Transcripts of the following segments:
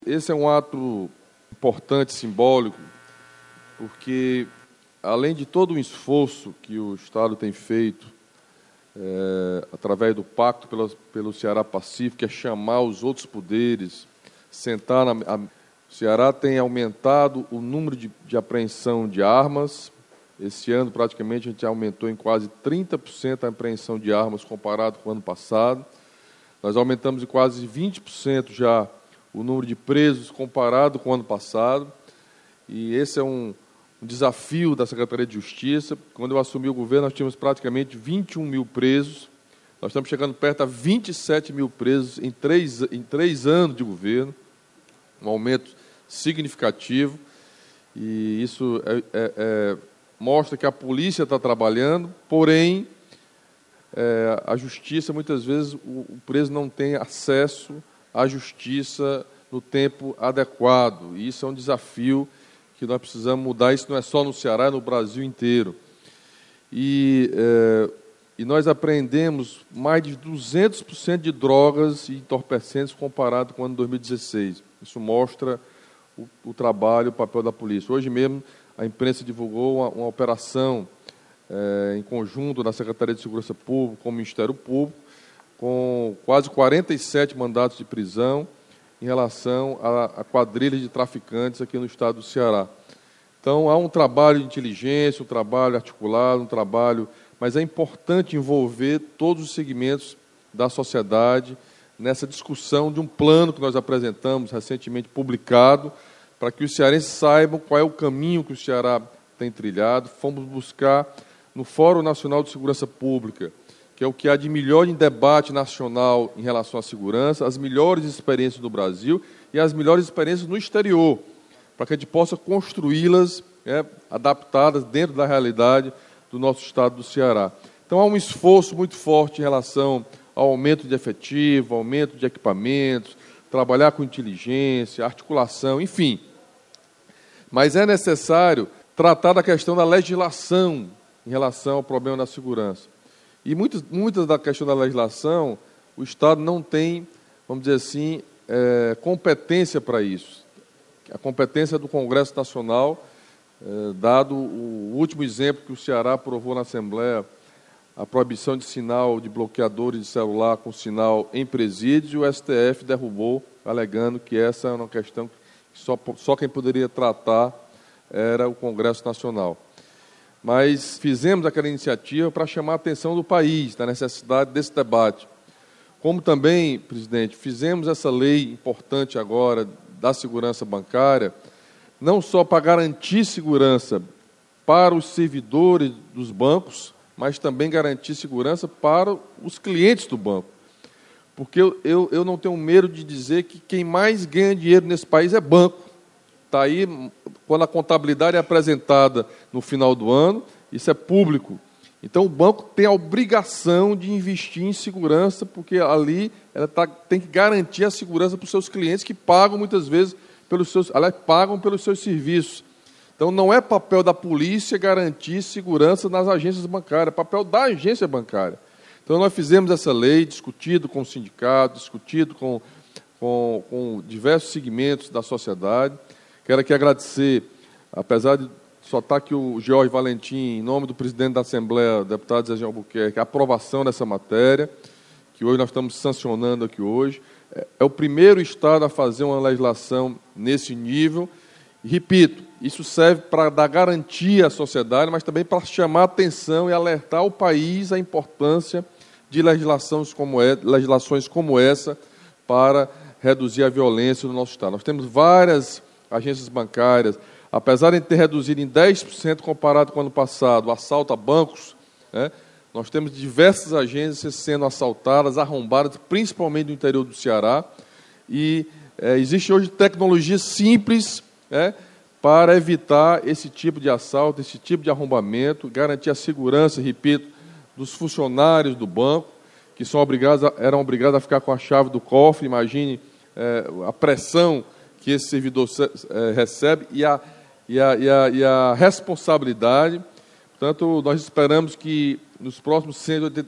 esse é um ato importante, simbólico, porque, além de todo o esforço que o Estado tem feito, através do Pacto pelo Ceará Pacífico, que é chamar os outros poderes, sentar o Ceará tem aumentado o número de apreensão de armas. Esse ano, praticamente, a gente aumentou em quase 30% a apreensão de armas comparado com o ano passado. Nós aumentamos em quase 20% já o número de presos comparado com o ano passado. E esse é um desafio da Secretaria de Justiça. Quando eu assumi o governo, nós tínhamos praticamente 21 mil presos. Nós estamos chegando perto a 27 mil presos em três anos de governo, um aumento significativo. E isso mostra que a polícia está trabalhando, porém, a justiça, muitas vezes, o preso não tem acesso à justiça no tempo adequado. E isso é um desafio que nós precisamos mudar. Isso não é só no Ceará, é no Brasil inteiro. E nós apreendemos mais de 200% de drogas e entorpecentes comparado com o ano 2016. Isso mostra o trabalho, o papel da polícia. Hoje mesmo, a imprensa divulgou uma operação em conjunto na Secretaria de Segurança Pública com o Ministério Público, com quase 47 mandatos de prisão em relação a quadrilhas de traficantes aqui no estado do Ceará. Então, há um trabalho de inteligência, um trabalho articulado, mas é importante envolver todos os segmentos da sociedade nessa discussão de um plano que nós apresentamos, recentemente publicado, para que os cearenses saibam qual é o caminho que o Ceará tem trilhado. Fomos buscar no Fórum Nacional de Segurança Pública, que é o que há de melhor em debate nacional em relação à segurança, as melhores experiências do Brasil e as melhores experiências no exterior, para que a gente possa construí-las, adaptadas dentro da realidade do nosso estado do Ceará. Então, há um esforço muito forte em relação ao aumento de efetivo, aumento de equipamentos, trabalhar com inteligência, articulação, enfim. Mas é necessário tratar da questão da legislação em relação ao problema da segurança. E muitas da questão da legislação, o Estado não tem, vamos dizer assim, competência para isso. A competência do Congresso Nacional, dado o último exemplo que o Ceará aprovou na Assembleia, a proibição de sinal de bloqueadores de celular com sinal em presídios, e o STF derrubou, alegando que essa é uma questão que só quem poderia tratar era o Congresso Nacional. Mas fizemos aquela iniciativa para chamar a atenção do país, da necessidade desse debate. Como também, presidente, fizemos essa lei importante agora da segurança bancária, não só para garantir segurança para os servidores dos bancos, mas também garantir segurança para os clientes do banco. Porque eu não tenho medo de dizer que quem mais ganha dinheiro nesse país é banco. Está aí, quando a contabilidade é apresentada no final do ano, isso é público. Então, o banco tem a obrigação de investir em segurança, porque ali tem que garantir a segurança para os seus clientes, que pagam muitas vezes pagam pelos seus serviços. Então, não é papel da polícia garantir segurança nas agências bancárias, é papel da agência bancária. Então, nós fizemos essa lei, discutido com o sindicato, discutido com diversos segmentos da sociedade. Quero aqui agradecer, apesar de só estar aqui o Jorge Valentim, em nome do presidente da Assembleia, deputado Zé Albuquerque, a aprovação dessa matéria, que hoje nós estamos sancionando aqui hoje. É o primeiro Estado a fazer uma legislação nesse nível. E, repito, isso serve para dar garantia à sociedade, mas também para chamar a atenção e alertar o país à importância de legislações como essa para reduzir a violência no nosso Estado. Nós temos várias agências bancárias, apesar de ter reduzido em 10% comparado com o ano passado, o assalto a bancos, nós temos diversas agências sendo assaltadas, arrombadas, principalmente no interior do Ceará, e existe hoje tecnologia simples para evitar esse tipo de assalto, esse tipo de arrombamento, garantir a segurança, repito, dos funcionários do banco, que eram obrigados a ficar com a chave do cofre. Imagine a pressão que esse servidor recebe e a responsabilidade. Portanto, nós esperamos que nos próximos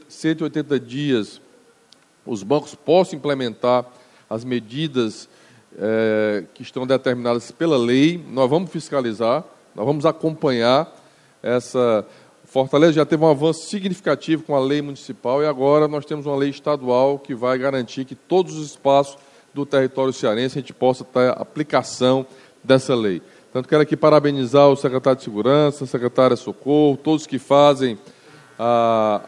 180 dias os bancos possam implementar as medidas que estão determinadas pela lei. Nós vamos fiscalizar, nós vamos acompanhar essa... Fortaleza já teve um avanço significativo com a lei municipal e agora nós temos uma lei estadual que vai garantir que todos os espaços do território cearense a gente possa ter a aplicação dessa lei. Portanto, quero aqui parabenizar o secretário de Segurança, a secretária de Socorro, todos que fazem a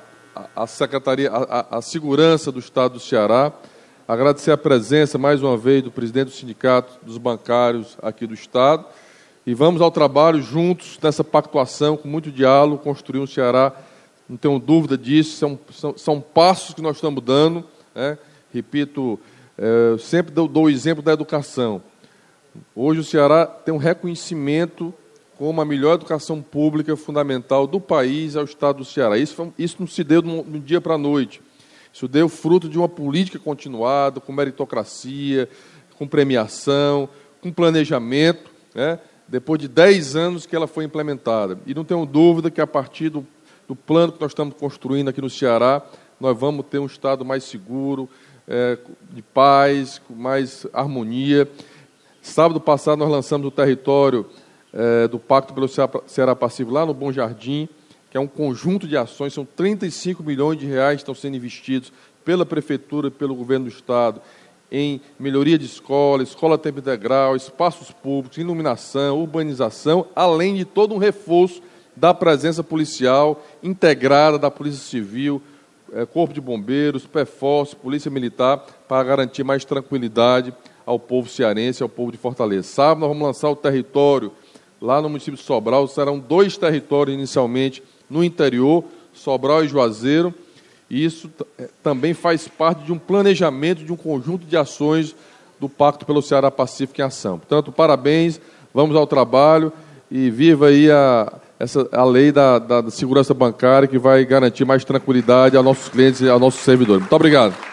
segurança do Estado do Ceará. Agradecer a presença, mais uma vez, do presidente do Sindicato dos Bancários aqui do Estado. E vamos ao trabalho juntos, nessa pactuação, com muito diálogo, construir um Ceará, não tenho dúvida disso, são passos que nós estamos dando, né? Repito, sempre dou o exemplo da educação. Hoje o Ceará tem um reconhecimento como a melhor educação pública fundamental do país ao Estado do Ceará. Isso não se deu do dia para a noite. Isso deu fruto de uma política continuada, com meritocracia, com premiação, com planejamento, né? Depois de 10 anos que ela foi implementada. E não tenho dúvida que, a partir do plano que nós estamos construindo aqui no Ceará, nós vamos ter um Estado mais seguro, de paz, com mais harmonia. Sábado passado, nós lançamos o território do Pacto pelo Ceará Pacífico, lá no Bom Jardim, que é um conjunto de ações, são 35 milhões de reais que estão sendo investidos pela Prefeitura e pelo Governo do Estado, em melhoria de escola a tempo integral, espaços públicos, iluminação, urbanização, além de todo um reforço da presença policial integrada da Polícia Civil, Corpo de Bombeiros, PFOS, Polícia Militar, para garantir mais tranquilidade ao povo cearense, ao povo de Fortaleza. Sábado nós vamos lançar o território lá no município de Sobral. Serão 2 territórios inicialmente no interior, Sobral e Juazeiro. E isso também faz parte de um planejamento, de um conjunto de ações do Pacto pelo Ceará Pacífico em ação. Portanto, parabéns, vamos ao trabalho e viva aí a lei da segurança bancária, que vai garantir mais tranquilidade aos nossos clientes e aos nossos servidores. Muito obrigado.